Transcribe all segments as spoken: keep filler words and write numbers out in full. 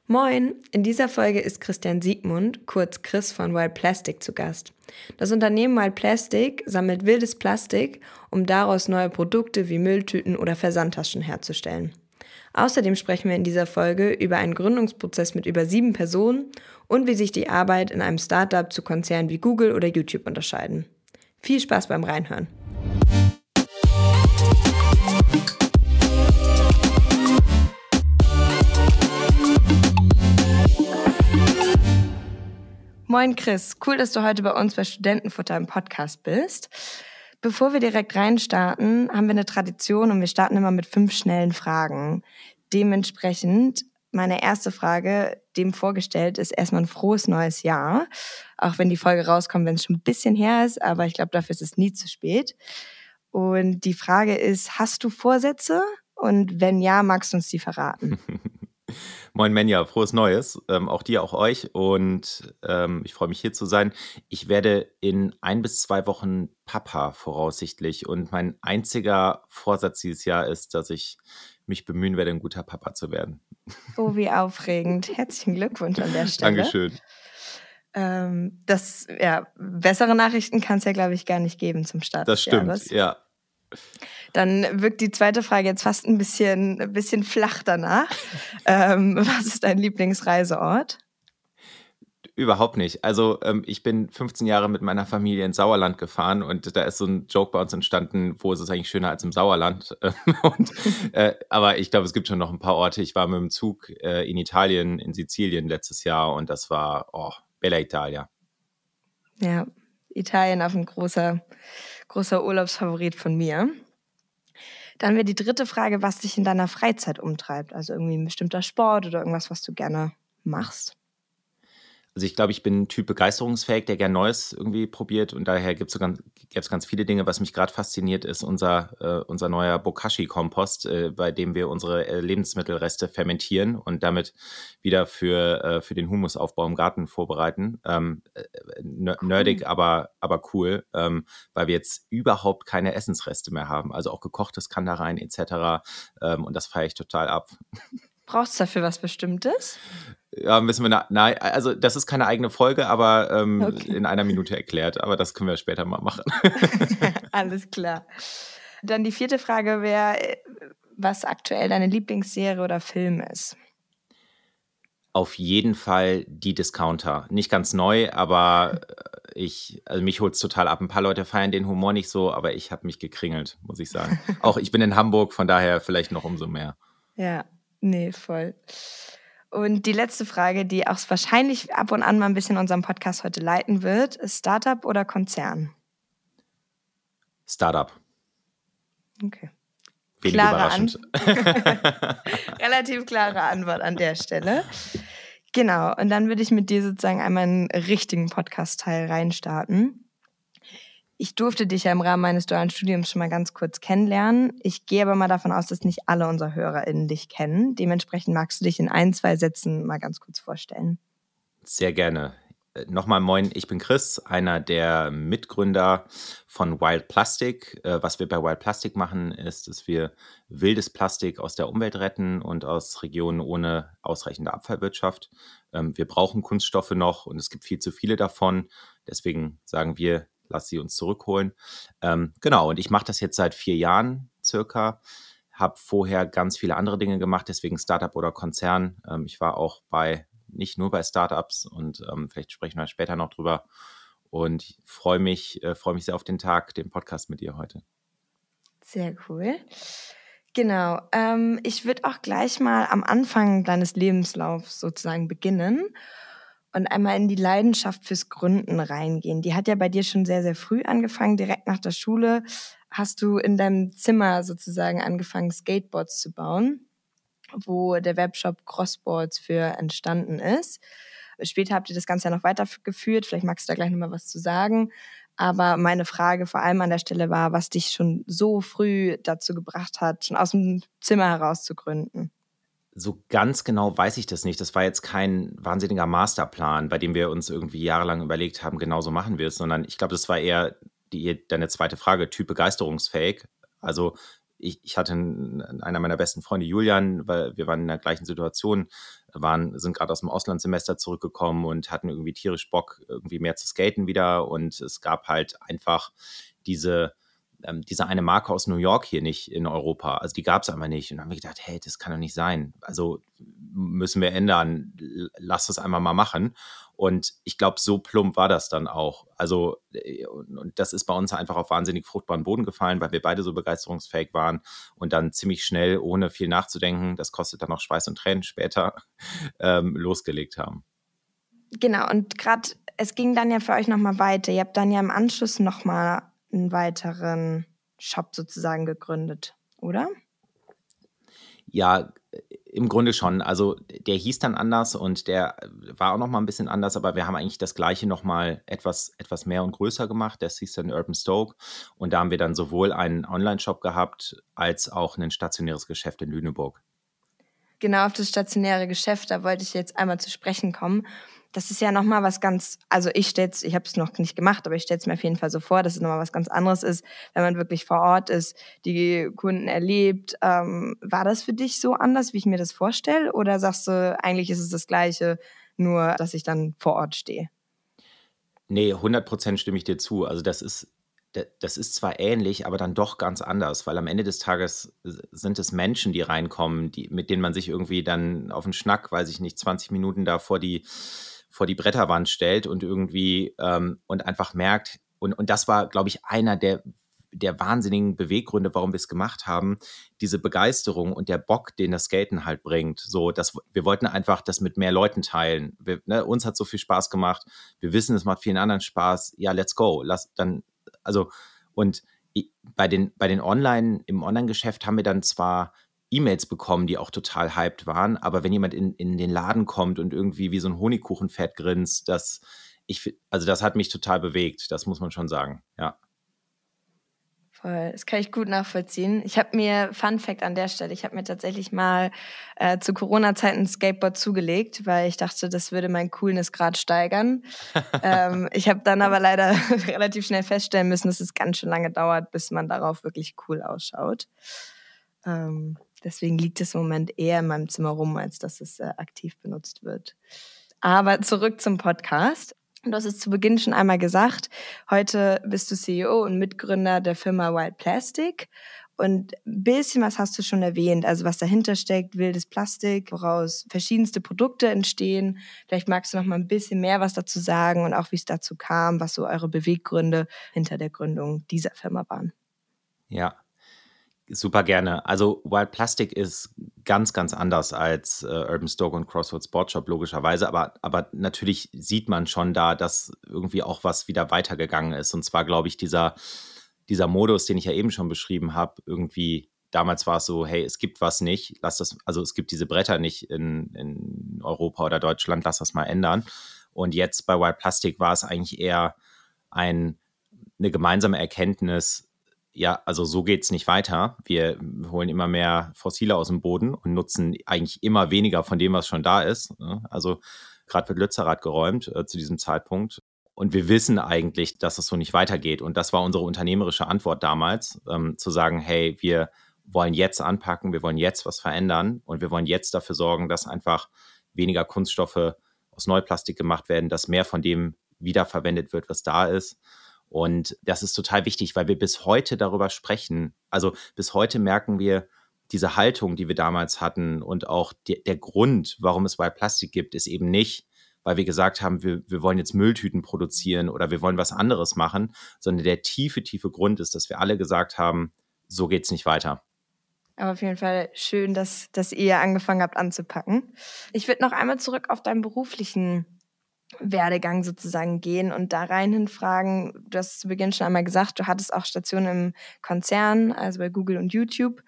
Moin, in dieser Folge ist Christian Siegmund, kurz Chris von Wild Plastic, zu Gast. Das Unternehmen Wild Plastic sammelt wildes Plastik, um daraus neue Produkte wie Mülltüten oder Versandtaschen herzustellen. Außerdem sprechen wir in dieser Folge über einen Gründungsprozess mit über sieben Personen und wie sich die Arbeit in einem Startup zu Konzernen wie Google oder YouTube unterscheiden. Viel Spaß beim Reinhören. Moin Chris, cool, dass du heute bei uns bei Studentenfutter im Podcast bist. Bevor wir direkt reinstarten, haben wir eine Tradition und wir starten immer mit fünf schnellen Fragen. Dementsprechend, meine erste Frage, dem vorgestellt, ist erstmal ein frohes neues Jahr. Auch wenn die Folge rauskommt, wenn es schon ein bisschen her ist, aber ich glaube, dafür ist es nie zu spät. Und die Frage ist, hast du Vorsätze? Und wenn ja, magst du uns die verraten? Moin Menja, frohes Neues, ähm, auch dir, auch euch, und ähm, ich freue mich hier zu sein. Ich werde in ein bis zwei Wochen Papa voraussichtlich und mein einziger Vorsatz dieses Jahr ist, dass ich mich bemühen werde, ein guter Papa zu werden. Oh, wie aufregend. Herzlichen Glückwunsch an der Stelle. Dankeschön. Ähm, das, ja, bessere Nachrichten kann es ja, glaube ich, gar nicht geben zum Start Das des stimmt, Jahres. ja. Dann wirkt die zweite Frage jetzt fast ein bisschen, ein bisschen flach danach. ähm, was ist dein Lieblingsreiseort? Überhaupt nicht. Also ähm, ich bin fünfzehn Jahre mit meiner Familie ins Sauerland gefahren und da ist so ein Joke bei uns entstanden, wo ist es eigentlich schöner als im Sauerland. und, äh, aber ich glaube, es gibt schon noch ein paar Orte. Ich war mit dem Zug äh, in Italien, in Sizilien letztes Jahr und das war, oh, Bella Italia. Ja, Italien auf ein großer, großer Urlaubsfavorit von mir. Dann wäre die dritte Frage, was dich in deiner Freizeit umtreibt. Also irgendwie ein bestimmter Sport oder irgendwas, was du gerne machst. Also ich glaube, ich bin ein Typ begeisterungsfähig, der gern Neues irgendwie probiert und daher gibt es so ganz, gibt's ganz viele Dinge. Was mich gerade fasziniert, ist unser, äh, unser neuer Bokashi-Kompost, äh, bei dem wir unsere äh, Lebensmittelreste fermentieren und damit wieder für, äh, für den Humusaufbau im Garten vorbereiten. Ähm, äh, ner- Cool. Nerdig, aber, aber cool, ähm, weil wir jetzt überhaupt keine Essensreste mehr haben. Also auch gekochtes kann da rein et cetera. Ähm, und das feiere ich total ab. Brauchst du dafür was Bestimmtes? Ja, müssen wir, na, nein, also das ist keine eigene Folge, aber ähm, Okay. in einer Minute erklärt. Aber das können wir später mal machen. Alles klar. Dann die vierte Frage wäre, was aktuell deine Lieblingsserie oder Film ist. Auf jeden Fall die Discounter. Nicht ganz neu, aber äh, ich, also mich holt es total ab. Ein paar Leute feiern den Humor nicht so, aber ich habe mich gekringelt, muss ich sagen. Auch ich bin in Hamburg, von daher vielleicht noch umso mehr. Ja, nee, voll. Und die letzte Frage, die auch wahrscheinlich ab und an mal ein bisschen unseren Podcast heute leiten wird, ist Startup oder Konzern? Startup. Okay. Wenig Klare überraschend. An- Relativ klare Antwort an der Stelle. Genau, und dann würde ich mit dir sozusagen einmal einen richtigen Podcast-Teil reinstarten. Ich durfte dich ja im Rahmen meines dualen Studiums schon mal ganz kurz kennenlernen. Ich gehe aber mal davon aus, dass nicht alle unserer HörerInnen dich kennen. Dementsprechend magst du dich in ein, zwei Sätzen mal ganz kurz vorstellen. Sehr gerne. Äh, Nochmal moin, ich bin Chris, einer der Mitgründer von Wild Plastic. Äh, Was wir bei Wild Plastic machen, ist, dass wir wildes Plastik aus der Umwelt retten und aus Regionen ohne ausreichende Abfallwirtschaft. Ähm, Wir brauchen Kunststoffe noch und es gibt viel zu viele davon. Deswegen sagen wir, lass sie uns zurückholen. Ähm, Genau, und ich mache das jetzt seit vier Jahren circa. Habe vorher ganz viele andere Dinge gemacht, deswegen Startup oder Konzern. Ähm, Ich war auch bei nicht nur bei Startups und ähm, vielleicht sprechen wir später noch drüber. Und ich freue mich, äh, freue mich sehr auf den Tag, den Podcast mit dir heute. Sehr cool. Genau. Ähm, ich würde auch gleich mal am Anfang deines Lebenslaufs sozusagen beginnen und einmal in die Leidenschaft fürs Gründen reingehen. Die hat ja bei dir schon sehr, sehr früh angefangen. Direkt nach der Schule hast du in deinem Zimmer sozusagen angefangen, Skateboards zu bauen, wo der Webshop Crossboards für entstanden ist. Später habt ihr das Ganze ja noch weitergeführt. Vielleicht magst du da gleich nochmal was zu sagen. Aber meine Frage vor allem an der Stelle war, was dich schon so früh dazu gebracht hat, schon aus dem Zimmer heraus zu gründen. So ganz genau weiß ich das nicht. Das war jetzt kein wahnsinniger Masterplan, bei dem wir uns irgendwie jahrelang überlegt haben, genau so machen wir es, sondern ich glaube, das war eher die, deine zweite Frage, Typ begeisterungsfähig. Also ich, ich hatte einen, einer meiner besten Freunde, Julian, weil wir waren in der gleichen Situation, waren, sind gerade aus dem Auslandssemester zurückgekommen und hatten irgendwie tierisch Bock, irgendwie mehr zu skaten wieder. Und es gab halt einfach diese, ähm, diese eine Marke aus New York hier nicht in Europa. Also die gab es einfach nicht. Und dann haben wir gedacht, hey, das kann doch nicht sein. Also müssen wir ändern. Lass das einmal mal machen. Und ich glaube, so plump war das dann auch. Also, und das ist bei uns einfach auf wahnsinnig fruchtbaren Boden gefallen, weil wir beide so begeisterungsfähig waren und dann ziemlich schnell, ohne viel nachzudenken, das kostet dann auch Schweiß und Tränen später, ähm, losgelegt haben. Genau, und gerade, es ging dann ja für euch nochmal weiter. Ihr habt dann ja im Anschluss nochmal einen weiteren Shop sozusagen gegründet, oder? Ja, im Grunde schon. Also der hieß dann anders und der war auch noch mal ein bisschen anders, aber wir haben eigentlich das Gleiche noch mal etwas, etwas mehr und größer gemacht. Das hieß dann Urban Stoke und da haben wir dann sowohl einen Online-Shop gehabt als auch ein stationäres Geschäft in Lüneburg. Genau, auf das stationäre Geschäft, da wollte ich jetzt einmal zu sprechen kommen. Das ist ja nochmal was ganz, also ich stell's, ich habe es noch nicht gemacht, aber ich stelle es mir auf jeden Fall so vor, dass es nochmal was ganz anderes ist, wenn man wirklich vor Ort ist, die Kunden erlebt. Ähm, war das für dich so anders, wie ich mir das vorstelle? Oder sagst du, eigentlich ist es das Gleiche, nur dass ich dann vor Ort stehe? Nee, hundert Prozent stimme ich dir zu. Also das ist, das ist zwar ähnlich, aber dann doch ganz anders, weil am Ende des Tages sind es Menschen, die reinkommen, die, mit denen man sich irgendwie dann auf einen Schnack, weiß ich nicht, zwanzig Minuten da vor die, vor die Bretterwand stellt und irgendwie ähm, und einfach merkt, und, und das war, glaube ich, einer der, der wahnsinnigen Beweggründe, warum wir es gemacht haben, diese Begeisterung und der Bock, den das Skaten halt bringt. So, dass wir wollten einfach das mit mehr Leuten teilen. Wir, ne, uns hat so viel Spaß gemacht. Wir wissen, es macht vielen anderen Spaß. Ja, let's go. Lass dann, also, und bei den, bei den Online, im Online-Geschäft haben wir dann zwar E-Mails bekommen, die auch total hyped waren, aber wenn jemand in, in den Laden kommt und irgendwie wie so ein Honigkuchenpferd grinst, das, ich, also das hat mich total bewegt, das muss man schon sagen, ja. Voll, das kann ich gut nachvollziehen. Ich habe mir, Fun Fact an der Stelle, ich habe mir tatsächlich mal äh, zu Corona-Zeiten ein Skateboard zugelegt, weil ich dachte, das würde meinen Coolness-Grad steigern. ähm, ich habe dann aber leider relativ schnell feststellen müssen, dass es ganz schön lange dauert, bis man darauf wirklich cool ausschaut. Ähm, deswegen liegt es im Moment eher in meinem Zimmer rum, als dass es äh, aktiv benutzt wird. Aber zurück zum Podcast. Du hast es zu Beginn schon einmal gesagt, heute bist du C E O und Mitgründer der Firma Wild Plastic. Und ein bisschen was hast du schon erwähnt, also was dahinter steckt, wildes Plastik, woraus verschiedenste Produkte entstehen. Vielleicht magst du noch mal ein bisschen mehr was dazu sagen und auch, wie es dazu kam, was so eure Beweggründe hinter der Gründung dieser Firma waren. Ja, super gerne. Also Wild Plastic ist ganz, ganz anders als äh, Urban Stoke und Crossroads Sportshop, logischerweise. Aber, aber natürlich sieht man schon da, dass irgendwie auch was wieder weitergegangen ist. Und zwar, glaube ich, dieser, dieser Modus, den ich ja eben schon beschrieben habe, irgendwie, damals war es so, hey, es gibt was nicht, lass das, also es gibt diese Bretter nicht in, in Europa oder Deutschland, lass das mal ändern. Und jetzt bei Wild Plastic war es eigentlich eher ein, eine gemeinsame Erkenntnis, ja, also so geht es nicht weiter. Wir holen immer mehr Fossile aus dem Boden und nutzen eigentlich immer weniger von dem, was schon da ist. Also gerade wird Lützerath geräumt äh, zu diesem Zeitpunkt. Und wir wissen eigentlich, dass es so nicht weitergeht. Und das war unsere unternehmerische Antwort damals, ähm, zu sagen, hey, wir wollen jetzt anpacken, wir wollen jetzt was verändern und wir wollen jetzt dafür sorgen, dass einfach weniger Kunststoffe aus Neuplastik gemacht werden, dass mehr von dem wiederverwendet wird, was da ist. Und das ist total wichtig, weil wir bis heute darüber sprechen. Also bis heute merken wir, diese Haltung, die wir damals hatten und auch die, der Grund, warum es Wild Plastic gibt, ist eben nicht, weil wir gesagt haben, wir, wir wollen jetzt Mülltüten produzieren oder wir wollen was anderes machen, sondern der tiefe, tiefe Grund ist, dass wir alle gesagt haben, so geht's nicht weiter. Aber auf jeden Fall schön, dass, dass ihr angefangen habt anzupacken. Ich würde noch einmal zurück auf deinen beruflichen Werdegang sozusagen gehen und da rein hinfragen. Du hast zu Beginn schon einmal gesagt, du hattest auch Stationen im Konzern, also bei Google und YouTube.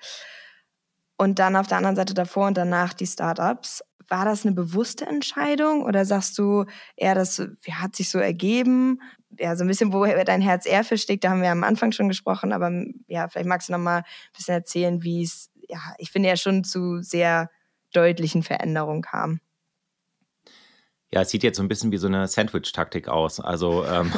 Und dann auf der anderen Seite davor und danach die Startups. War das eine bewusste Entscheidung oder sagst du eher, das ja, hat sich so ergeben? Ja, so ein bisschen, wo dein Herz eher für schlägt, da haben wir am Anfang schon gesprochen, aber ja, vielleicht magst du noch mal ein bisschen erzählen, wie es, ja, ich finde ja schon zu sehr deutlichen Veränderungen kam. Ja, es sieht jetzt so ein bisschen wie so eine Sandwich-Taktik aus. Also, ähm,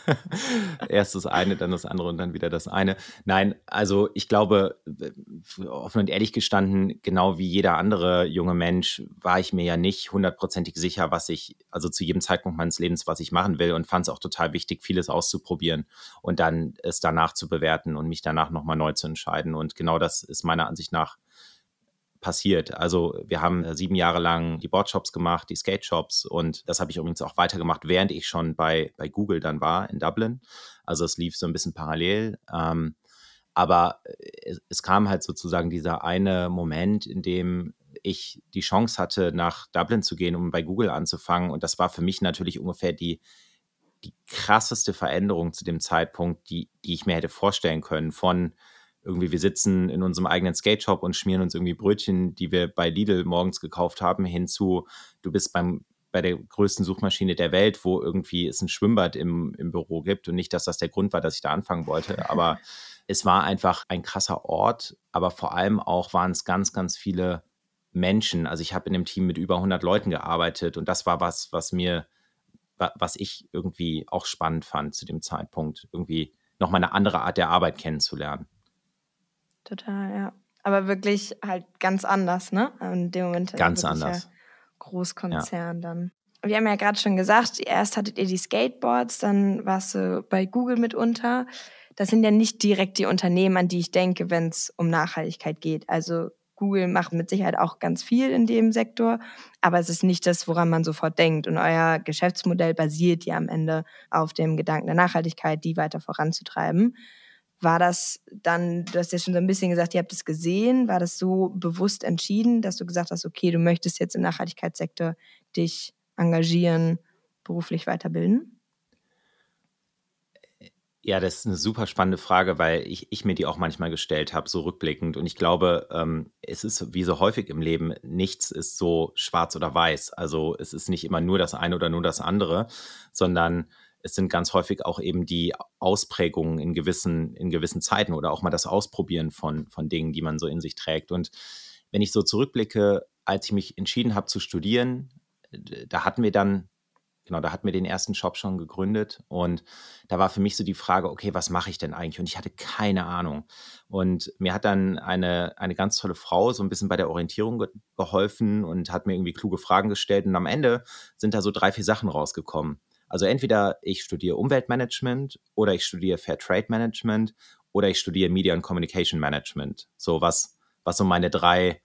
erst das eine, dann das andere und dann wieder das eine. Nein, also ich glaube, w offen und ehrlich gestanden, genau wie jeder andere junge Mensch, war ich mir ja nicht hundertprozentig sicher, was ich also zu jedem Zeitpunkt meines Lebens, was ich machen will, und fand es auch total wichtig, vieles auszuprobieren und dann es danach zu bewerten und mich danach noch mal neu zu entscheiden. Und genau das ist meiner Ansicht nach passiert. Also wir haben äh, sieben Jahre lang die Boardshops gemacht, die Skate-Shops, und das habe ich übrigens auch weitergemacht, während ich schon bei, bei Google dann war in Dublin. Also es lief so ein bisschen parallel. Ähm, aber äh, es, es kam halt sozusagen dieser eine Moment, in dem ich die Chance hatte, nach Dublin zu gehen, um bei Google anzufangen. Und das war für mich natürlich ungefähr die, die krasseste Veränderung zu dem Zeitpunkt, die, die ich mir hätte vorstellen können, von irgendwie, wir sitzen in unserem eigenen Skate-Shop und schmieren uns irgendwie Brötchen, die wir bei Lidl morgens gekauft haben, hinzu, du bist beim, bei der größten Suchmaschine der Welt, wo irgendwie es ein Schwimmbad im, im Büro gibt, und nicht, dass das der Grund war, dass ich da anfangen wollte, aber es war einfach ein krasser Ort, aber vor allem auch waren es ganz, ganz viele Menschen. Also ich habe in einem Team mit über hundert Leuten gearbeitet, und das war was, was mir wa- was ich irgendwie auch spannend fand zu dem Zeitpunkt, irgendwie nochmal eine andere Art der Arbeit kennenzulernen. Total, ja. Aber wirklich halt ganz anders, ne? In dem Moment äh, Ganz wirklich ja anders. Ja. Großkonzern dann. Wir haben ja gerade schon gesagt, erst hattet ihr die Skateboards, dann warst du bei Google mitunter. Das sind ja nicht direkt die Unternehmen, an die ich denke, wenn es um Nachhaltigkeit geht. Also Google macht mit Sicherheit auch ganz viel in dem Sektor, aber es ist nicht das, woran man sofort denkt. Und euer Geschäftsmodell basiert ja am Ende auf dem Gedanken der Nachhaltigkeit, die weiter voranzutreiben. War das dann, du hast ja schon so ein bisschen gesagt, ihr habt es gesehen, war das so bewusst entschieden, dass du gesagt hast, okay, du möchtest jetzt im Nachhaltigkeitssektor dich engagieren, beruflich weiterbilden? Ja, das ist eine super spannende Frage, weil ich, ich mir die auch manchmal gestellt habe, so rückblickend. Und ich glaube, ähm, es ist wie so häufig im Leben, nichts ist so schwarz oder weiß. Also es ist nicht immer nur das eine oder nur das andere, sondern es sind ganz häufig auch eben die Ausprägungen in gewissen, in gewissen Zeiten oder auch mal das Ausprobieren von, von Dingen, die man so in sich trägt. Und wenn ich so zurückblicke, als ich mich entschieden habe zu studieren, d- da hatten wir dann Genau, da hatten wir den ersten Shop schon gegründet, und da war für mich so die Frage: „Okay, was mache ich denn eigentlich?“ Und ich hatte keine Ahnung. Und mir hat dann eine eine ganz tolle Frau so ein bisschen bei der Orientierung ge geholfen und hat mir irgendwie kluge Fragen gestellt, und am Ende sind da so drei vier Sachen rausgekommen. Also entweder ich studiere Umweltmanagement oder ich studiere Fairtrade Management oder ich studiere Media and Communication Management. So was was so meine drei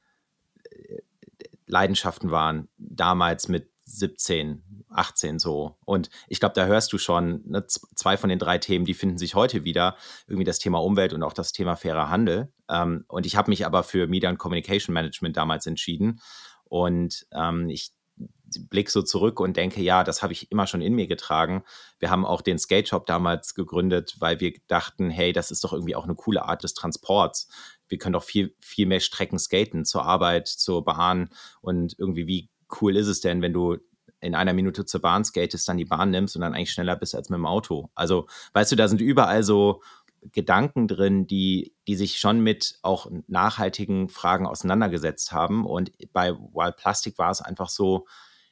Leidenschaften waren, damals mit siebzehn, achtzehn so. Und ich glaube, da hörst du schon, ne, zwei von den drei Themen, die finden sich heute wieder. Irgendwie das Thema Umwelt und auch das Thema fairer Handel. Ähm, und ich habe mich aber für Media and Communication Management damals entschieden. Und ähm, ich blick so zurück und denke, ja, das habe ich immer schon in mir getragen. Wir haben auch den Skate Shop damals gegründet, weil wir dachten, hey, das ist doch irgendwie auch eine coole Art des Transports. Wir können doch viel, viel mehr Strecken skaten, zur Arbeit, zur Bahn, und irgendwie, wie cool ist es denn, wenn du in einer Minute zur Bahn skatest, dann die Bahn nimmst und dann eigentlich schneller bist als mit dem Auto. Also, weißt du, da sind überall so Gedanken drin, die, die sich schon mit auch nachhaltigen Fragen auseinandergesetzt haben. Und bei Wild Plastic war es einfach so,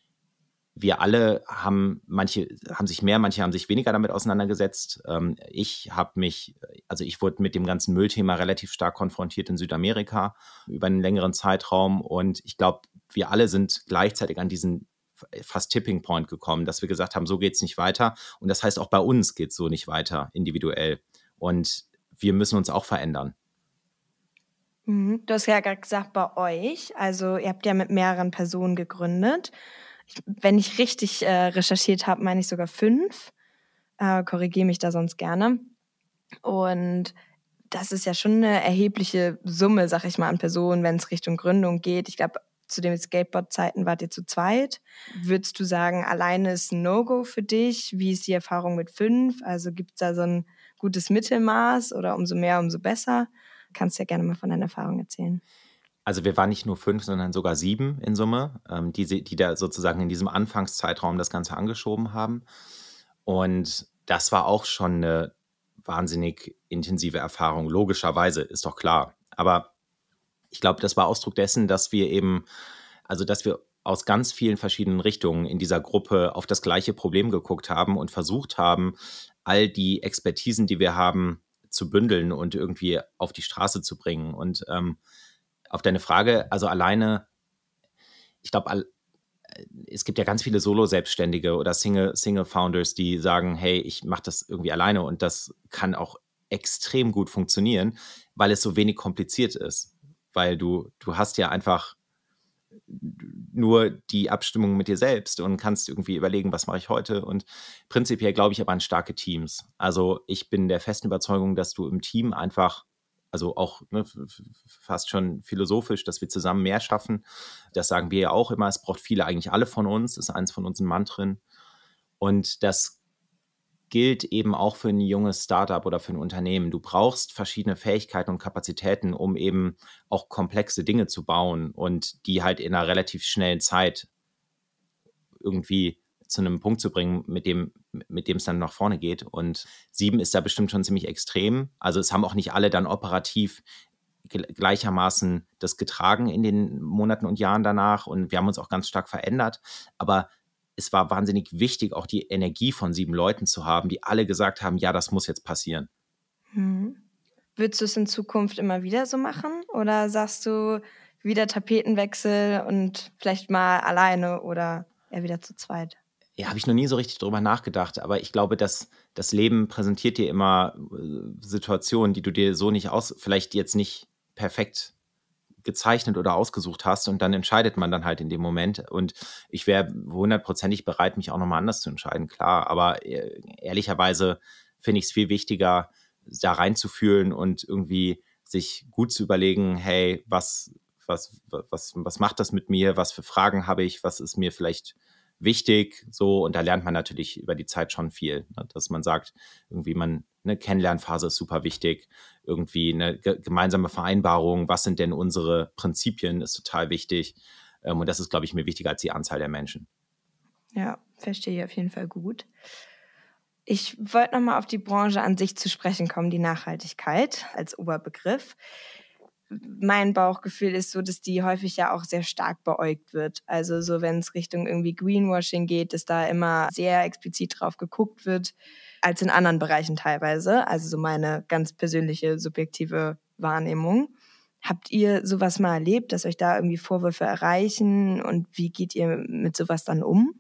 wir alle haben, manche haben sich mehr, manche haben sich weniger damit auseinandergesetzt. Ähm, ich habe mich, also ich wurde mit dem ganzen Müllthema relativ stark konfrontiert in Südamerika über einen längeren Zeitraum, und ich glaube, wir alle sind gleichzeitig an diesen fast Tipping Point gekommen, dass wir gesagt haben, so geht es nicht weiter, und das heißt, auch bei uns geht es so nicht weiter, individuell, und wir müssen uns auch verändern. Mhm. Du hast ja gerade gesagt, bei euch, also ihr habt ja mit mehreren Personen gegründet. Ich, wenn ich richtig äh, recherchiert habe, meine ich sogar fünf. Äh, Korrigiere mich da sonst gerne. Und das ist ja schon eine erhebliche Summe, sag ich mal, an Personen, wenn es Richtung Gründung geht. Ich glaube, zu den Skateboard-Zeiten wart ihr zu zweit. Würdest du sagen, alleine ist ein No-Go für dich? Wie ist die Erfahrung mit fünf? Also gibt es da so ein gutes Mittelmaß oder umso mehr, umso besser? Kannst ja gerne mal von deiner Erfahrung erzählen. Also wir waren nicht nur fünf, sondern sogar sieben in Summe, ähm, die, sie- die da sozusagen in diesem Anfangszeitraum das Ganze angeschoben haben. Und das war auch schon eine wahnsinnig intensive Erfahrung, logischerweise, ist doch klar. Aber ich glaube, das war Ausdruck dessen, dass wir eben, also dass wir aus ganz vielen verschiedenen Richtungen in dieser Gruppe auf das gleiche Problem geguckt haben und versucht haben, all die Expertisen, die wir haben, zu bündeln und irgendwie auf die Straße zu bringen. Und ähm, auf deine Frage, also alleine, ich glaube, es gibt ja ganz viele Solo-Selbstständige oder Single, Single-Founders, die sagen, hey, ich mache das irgendwie alleine, und das kann auch extrem gut funktionieren, weil es so wenig kompliziert ist. Weil du, du hast ja einfach nur die Abstimmung mit dir selbst und kannst irgendwie überlegen, was mache ich heute. Und prinzipiell glaube ich aber an starke Teams. Also ich bin der festen Überzeugung, dass du im Team einfach, also auch ne, fast schon philosophisch, dass wir zusammen mehr schaffen. Das sagen wir ja auch immer. Es braucht viele, eigentlich alle von uns. Das ist eins von unseren Mantren. Und das gilt eben auch für ein junges Startup oder für ein Unternehmen. Du brauchst verschiedene Fähigkeiten und Kapazitäten, um eben auch komplexe Dinge zu bauen und die halt in einer relativ schnellen Zeit irgendwie zu einem Punkt zu bringen, mit dem mit dem es dann nach vorne geht. Und Sieben ist da bestimmt schon ziemlich extrem. Also es haben auch nicht alle dann operativ gleichermaßen das getragen in den Monaten und Jahren danach, und wir haben uns auch ganz stark verändert. Aber es war wahnsinnig wichtig, auch die Energie von sieben Leuten zu haben, die alle gesagt haben, ja, das muss jetzt passieren. Hm. Würdest du es in Zukunft immer wieder so machen? Oder sagst du wieder Tapetenwechsel und vielleicht mal alleine oder eher wieder zu zweit? Ja, habe ich noch nie so richtig drüber nachgedacht, aber ich glaube, dass das Leben präsentiert dir immer äh, Situationen, die du dir so nicht aus, vielleicht jetzt nicht perfekt gezeichnet oder ausgesucht hast, und dann entscheidet man dann halt in dem Moment, und ich wäre hundertprozentig bereit, mich auch nochmal anders zu entscheiden, klar, aber äh, ehrlicherweise finde ich es viel wichtiger, da reinzufühlen und irgendwie sich gut zu überlegen, hey, was, was, was, was macht das mit mir, was für Fragen habe ich, was ist mir vielleicht wichtig, so, und da lernt man natürlich über die Zeit schon viel, ne? Dass man sagt, irgendwie man, eine Kennenlernphase ist super wichtig, irgendwie eine ge- gemeinsame Vereinbarung, was sind denn unsere Prinzipien, ist total wichtig, ähm, und das ist, glaube ich, mir wichtiger als die Anzahl der Menschen. Ja, verstehe ich auf jeden Fall gut. Ich wollte nochmal auf die Branche an sich zu sprechen kommen, die Nachhaltigkeit als Oberbegriff. Mein Bauchgefühl ist so, dass die häufig ja auch sehr stark beäugt wird. Also so, wenn es Richtung irgendwie Greenwashing geht, dass da immer sehr explizit drauf geguckt wird, als in anderen Bereichen teilweise. Also so meine ganz persönliche, subjektive Wahrnehmung. Habt ihr sowas mal erlebt, dass euch da irgendwie Vorwürfe erreichen, und wie geht ihr mit sowas dann um?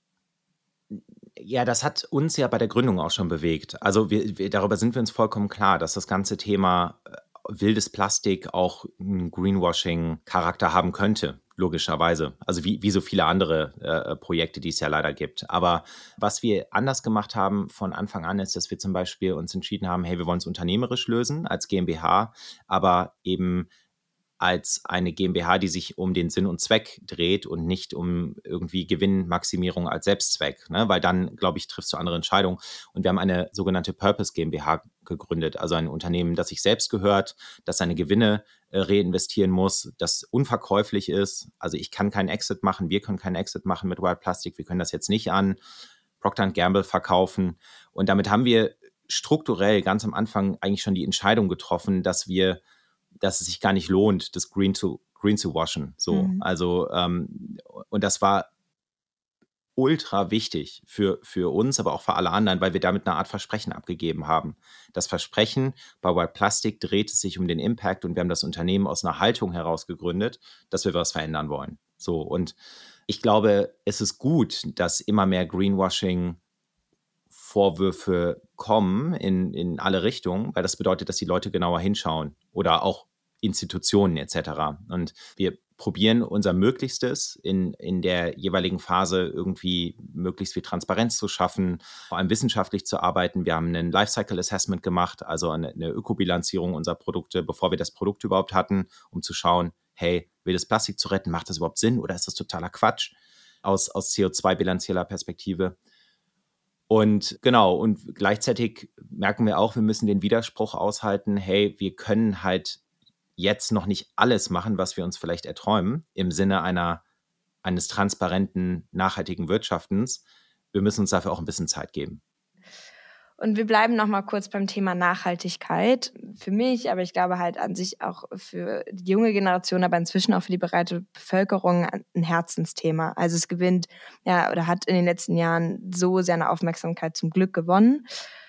Ja, das hat uns ja bei der Gründung auch schon bewegt. Also wir, wir, darüber sind wir uns vollkommen klar, dass das ganze Thema äh, wildes Plastik auch einen Greenwashing-Charakter haben könnte, logischerweise. Also wie, wie so viele andere äh, Projekte, die es ja leider gibt. Aber was wir anders gemacht haben von Anfang an, ist, dass wir zum Beispiel uns entschieden haben, hey, wir wollen es unternehmerisch lösen als GmbH, aber eben als eine GmbH, die sich um den Sinn und Zweck dreht und nicht um irgendwie Gewinnmaximierung als Selbstzweck, ne? Weil dann, glaube ich, triffst du andere Entscheidungen. Und wir haben eine sogenannte Purpose GmbH gegründet, also ein Unternehmen, das sich selbst gehört, das seine Gewinne äh, reinvestieren muss, das unverkäuflich ist. Also ich kann keinen Exit machen, wir können keinen Exit machen mit Wild Plastic, wir können das jetzt nicht an Procter and Gamble verkaufen. Und damit haben wir strukturell ganz am Anfang eigentlich schon die Entscheidung getroffen, dass wir dass es sich gar nicht lohnt, das Green zu, Green zu waschen. So, Mhm. also, ähm, und das war ultra wichtig für, für uns, aber auch für alle anderen, weil wir damit eine Art Versprechen abgegeben haben. Das Versprechen bei Wild Plastic dreht es sich um den Impact, und wir haben das Unternehmen aus einer Haltung heraus gegründet, dass wir was verändern wollen. So, und ich glaube, es ist gut, dass immer mehr Greenwashing Vorwürfe kommen in, in alle Richtungen, weil das bedeutet, dass die Leute genauer hinschauen oder auch Institutionen et cetera. Und wir probieren unser Möglichstes in, in der jeweiligen Phase irgendwie möglichst viel Transparenz zu schaffen, vor allem wissenschaftlich zu arbeiten. Wir haben einen Lifecycle Assessment gemacht, also eine, eine Ökobilanzierung unserer Produkte, bevor wir das Produkt überhaupt hatten, um zu schauen, hey, wildes Plastik zu retten, macht das überhaupt Sinn oder ist das totaler Quatsch aus, aus C O zwei bilanzieller Perspektive? Und genau, und gleichzeitig merken wir auch, wir müssen den Widerspruch aushalten, hey, wir können halt jetzt noch nicht alles machen, was wir uns vielleicht erträumen, im Sinne einer, eines transparenten, nachhaltigen Wirtschaftens. Wir müssen uns dafür auch ein bisschen Zeit geben. Und wir bleiben noch mal kurz beim Thema Nachhaltigkeit. Für mich, aber ich glaube halt an sich auch für die junge Generation, aber inzwischen auch für die breite Bevölkerung ein Herzensthema. Also es gewinnt, ja, oder hat in den letzten Jahren so sehr eine Aufmerksamkeit zum Glück gewonnen.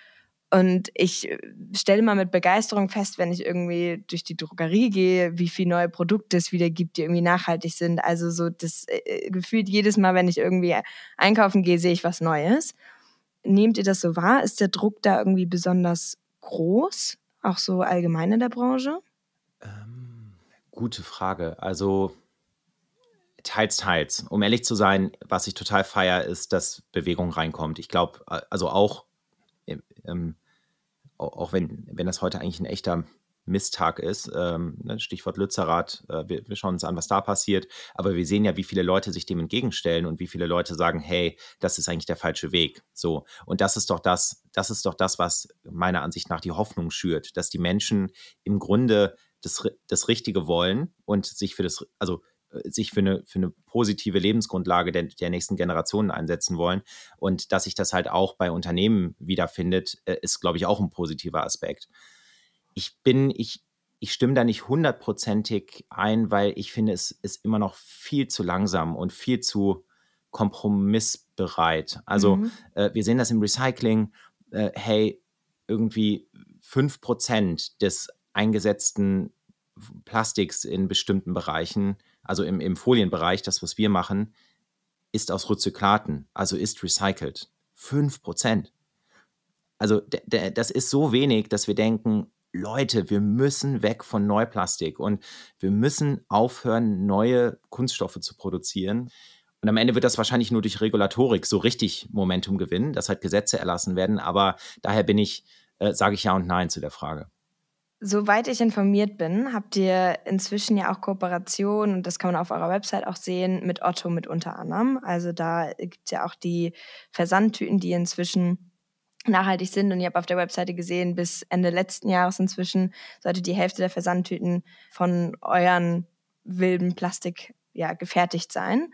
Und ich stelle mal mit Begeisterung fest, wenn ich irgendwie durch die Drogerie gehe, wie viele neue Produkte es wieder gibt, die irgendwie nachhaltig sind. Also so das äh, gefühlt jedes Mal, wenn ich irgendwie einkaufen gehe, sehe ich was Neues. Nehmt ihr das so wahr? Ist der Druck da irgendwie besonders groß? Auch so allgemein in der Branche? Ähm, gute Frage. Also teils, teils. Um ehrlich zu sein, was ich total feier, ist, dass Bewegung reinkommt. Ich glaube, also auch, ähm, auch wenn, wenn das heute eigentlich ein echter Misttag ist, ähm, Stichwort Lützerath, äh, wir, wir schauen uns an, was da passiert, aber wir sehen ja, wie viele Leute sich dem entgegenstellen und wie viele Leute sagen, hey, das ist eigentlich der falsche Weg. So, und das ist doch das, das ist doch das, was meiner Ansicht nach die Hoffnung schürt, dass die Menschen im Grunde das, das Richtige wollen und sich für das, also sich für eine, für eine positive Lebensgrundlage der, der nächsten Generationen einsetzen wollen. Und dass sich das halt auch bei Unternehmen wiederfindet, ist, glaube ich, auch ein positiver Aspekt. Ich bin, ich, ich stimme da nicht hundertprozentig ein, weil ich finde, es ist immer noch viel zu langsam und viel zu kompromissbereit. Also Mhm. äh, wir sehen das im Recycling, äh, hey, irgendwie fünf Prozent des eingesetzten Plastiks in bestimmten Bereichen, also im, im Folienbereich, das, was wir machen, ist aus Rezyklaten, also ist recycelt. fünf Prozent. Also d- d- das ist so wenig, dass wir denken, Leute, wir müssen weg von Neuplastik und wir müssen aufhören, neue Kunststoffe zu produzieren. Und am Ende wird das wahrscheinlich nur durch Regulatorik so richtig Momentum gewinnen, dass halt Gesetze erlassen werden. Aber daher bin ich, äh, sage ich ja und nein zu der Frage. Soweit ich informiert bin, habt ihr inzwischen ja auch Kooperationen, und das kann man auf eurer Website auch sehen, mit Otto mit unter anderem. Also da gibt es ja auch die Versandtüten, die inzwischen nachhaltig sind. Und ich habe auf der Webseite gesehen, bis Ende letzten Jahres inzwischen sollte die Hälfte der Versandtüten von euren wilden Plastik ja, gefertigt sein.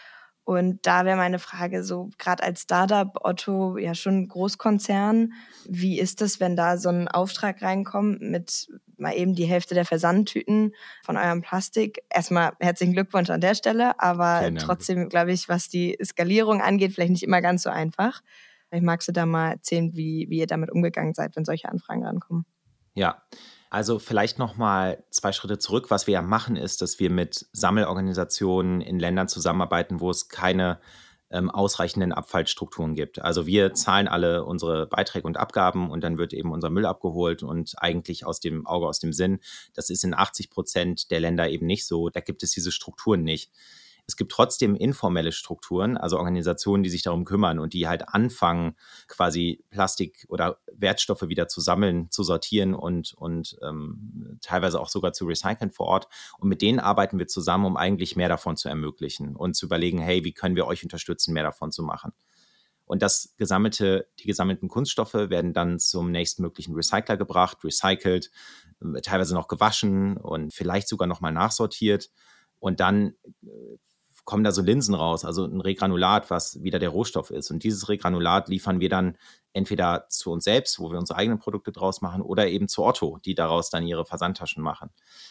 Und da wäre meine Frage so, gerade als Startup, Otto, ja schon ein Großkonzern, wie ist das, wenn da so ein Auftrag reinkommt mit mal eben die Hälfte der Versandtüten von eurem Plastik? Erstmal herzlichen Glückwunsch an der Stelle, aber trotzdem, glaube ich, was die Skalierung angeht, vielleicht nicht immer ganz so einfach. Vielleicht magst du da mal erzählen, wie, wie ihr damit umgegangen seid, wenn solche Anfragen rankommen. Ja, also vielleicht noch mal zwei Schritte zurück. Was wir ja machen, ist, dass wir mit Sammelorganisationen in Ländern zusammenarbeiten, wo es keine ähm, ausreichenden Abfallstrukturen gibt. Also wir zahlen alle unsere Beiträge und Abgaben und dann wird eben unser Müll abgeholt und eigentlich aus dem Auge, aus dem Sinn. Das ist in achtzig Prozent der Länder eben nicht so. Da gibt es diese Strukturen nicht. Es gibt trotzdem informelle Strukturen, also Organisationen, die sich darum kümmern und die halt anfangen, quasi Plastik oder Wertstoffe wieder zu sammeln, zu sortieren und, und ähm, teilweise auch sogar zu recyceln vor Ort. Und mit denen arbeiten wir zusammen, um eigentlich mehr davon zu ermöglichen und zu überlegen, hey, wie können wir euch unterstützen, mehr davon zu machen? Und das gesammelte, die gesammelten Kunststoffe werden dann zum nächstmöglichen Recycler gebracht, recycelt, teilweise noch gewaschen und vielleicht sogar nochmal nachsortiert. Und dann kommen da so Linsen raus, also ein Regranulat, was wieder der Rohstoff ist. Und dieses Regranulat liefern wir dann entweder zu uns selbst, wo wir unsere eigenen Produkte draus machen, oder eben zu Otto, die daraus dann ihre Versandtaschen machen.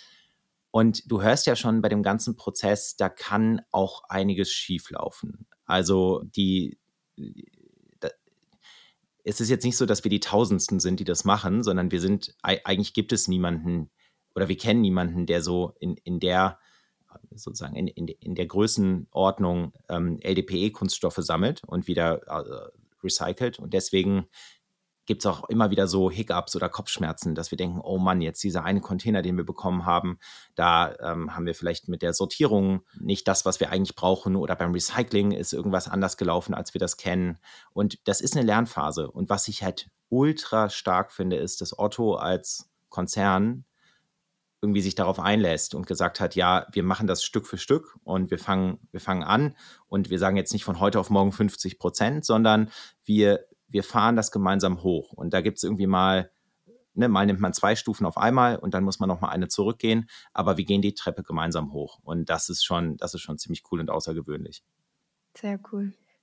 Und du hörst ja schon bei dem ganzen Prozess, da kann auch einiges schieflaufen. Also die, da, es ist jetzt nicht so, dass wir die Tausendsten sind, die das machen, sondern wir sind, eigentlich gibt es niemanden oder wir kennen niemanden, der so in, in der sozusagen in, in, in der Größenordnung ähm, L D P E-Kunststoffe sammelt und wieder äh, recycelt. Und deswegen gibt es auch immer wieder so Hiccups oder Kopfschmerzen, dass wir denken, oh Mann, jetzt dieser eine Container, den wir bekommen haben, da ähm, haben wir vielleicht mit der Sortierung nicht das, was wir eigentlich brauchen, oder beim Recycling ist irgendwas anders gelaufen, als wir das kennen. Und das ist eine Lernphase. Und was ich halt ultra stark finde, ist, dass Otto als Konzern irgendwie sich darauf einlässt und gesagt hat, ja, wir machen das Stück für Stück und wir fangen, wir fangen an und wir sagen jetzt nicht von heute auf morgen fünfzig Prozent, sondern wir, wir fahren das gemeinsam hoch. Und da gibt es irgendwie mal, ne, mal nimmt man zwei Stufen auf einmal und dann muss man noch mal eine zurückgehen, aber wir gehen die Treppe gemeinsam hoch. Und das ist schon, das ist schon ziemlich cool und außergewöhnlich. Sehr cool.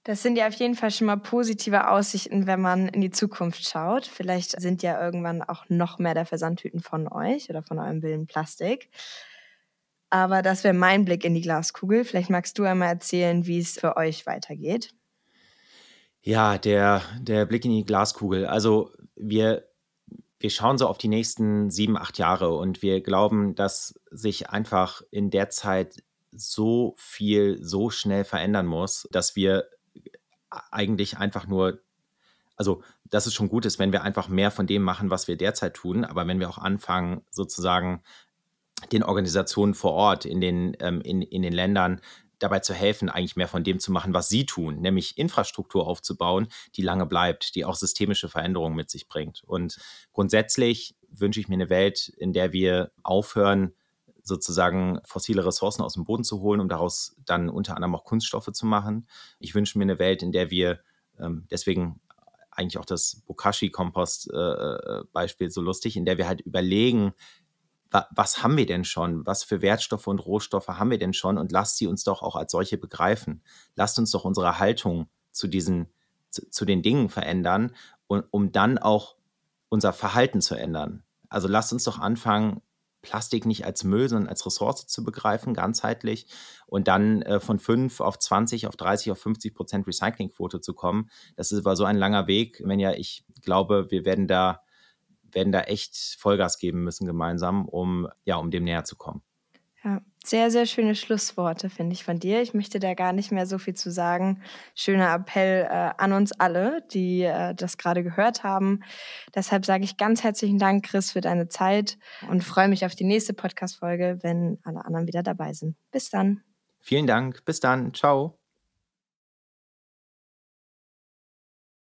Das sind ja auf jeden Fall schon mal positive Aussichten, wenn man in die Zukunft schaut. Vielleicht sind ja irgendwann auch noch mehr der Versandtüten von euch oder von eurem Wilden Plastik. Aber das wäre mein Blick in die Glaskugel. Vielleicht magst du einmal erzählen, wie es für euch weitergeht. Ja, der, der Blick in die Glaskugel. Also wir, wir schauen so auf die nächsten sieben, acht Jahre und wir glauben, dass sich einfach in der Zeit so viel, so schnell verändern muss, dass wir eigentlich einfach nur, also dass es schon gut ist, wenn wir einfach mehr von dem machen, was wir derzeit tun, aber wenn wir auch anfangen, sozusagen den Organisationen vor Ort in den, ähm, in, in den Ländern dabei zu helfen, eigentlich mehr von dem zu machen, was sie tun, nämlich Infrastruktur aufzubauen, die lange bleibt, die auch systemische Veränderungen mit sich bringt. Und grundsätzlich wünsche ich mir eine Welt, in der wir aufhören, sozusagen fossile Ressourcen aus dem Boden zu holen, um daraus dann unter anderem auch Kunststoffe zu machen. Ich wünsche mir eine Welt, in der wir ähm, deswegen eigentlich auch das Bokashi-Kompost-Beispiel äh, so lustig, in der wir halt überlegen, wa- was haben wir denn schon? Was für Wertstoffe und Rohstoffe haben wir denn schon? Und lasst sie uns doch auch als solche begreifen. Lasst uns doch unsere Haltung zu diesen, zu, zu den Dingen verändern, und, um dann auch unser Verhalten zu ändern. Also lasst uns doch anfangen, Plastik nicht als Müll, sondern als Ressource zu begreifen, ganzheitlich, und dann äh, von fünf auf zwanzig, auf dreißig, auf fünfzig Prozent Recyclingquote zu kommen. Das ist aber so ein langer Weg. Wenn ja, ich glaube, wir werden da, werden da echt Vollgas geben müssen gemeinsam, um, ja, um dem näher zu kommen. Ja, sehr, sehr schöne Schlussworte, finde ich, von dir. Ich möchte da gar nicht mehr so viel zu sagen. Schöner Appell äh, an uns alle, die äh, das gerade gehört haben. Deshalb sage ich ganz herzlichen Dank, Chris, für deine Zeit und freue mich auf die nächste Podcast-Folge, wenn alle anderen wieder dabei sind. Bis dann. Vielen Dank. Bis dann. Ciao.